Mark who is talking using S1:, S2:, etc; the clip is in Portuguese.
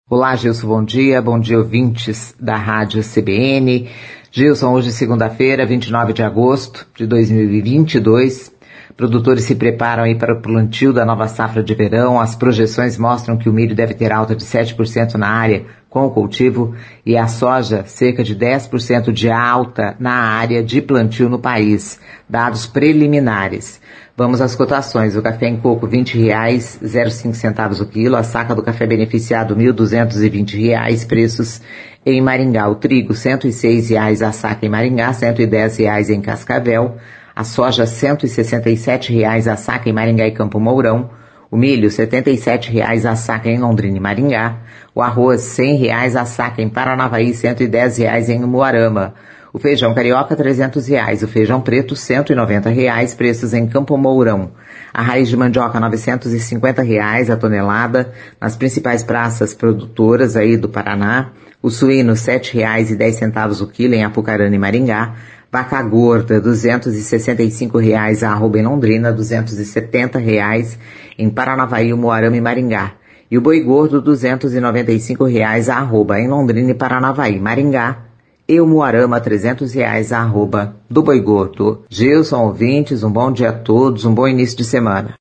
S1: Olá, Gilson, bom dia ouvintes da Rádio CBN. Gilson, hoje segunda-feira, 29 de agosto de 2022. Produtores se preparam aí para o plantio da nova safra de verão. As projeções mostram que o milho deve ter alta de 7% na área com o cultivo e a soja cerca de 10% de alta na área de plantio no país. Dados preliminares. Vamos às cotações. O café em coco R$ 20,05 o quilo. A saca do café beneficiado R$ 1.220, preços em Maringá. O trigo R$ 106 a saca em Maringá, R$ 110 em Cascavel. A soja R$ 167 a saca em Maringá e Campo Mourão. O milho R$ 77 a saca em Londrina e Maringá. O arroz R$ 100 a saca em Paranavaí, R$ 110 em Umuarama. O feijão carioca R$ 300, o feijão preto R$ 190, preços em Campo Mourão. A raiz de mandioca R$ 950 a tonelada nas principais praças produtoras aí do Paraná. O suíno R$ 7,10 o quilo em Apucarana e Maringá. Vaca gorda R$ 265 a arroba em Londrina, R$ 270 em Paranavaí, Umuarama e Maringá. E o boi gordo R$ 295 a arroba em Londrina e Paranavaí, Maringá. E o Umuarama R$ 300 a arroba do boi gordo. Gilson, ouvintes, um bom dia a todos, um bom início de semana.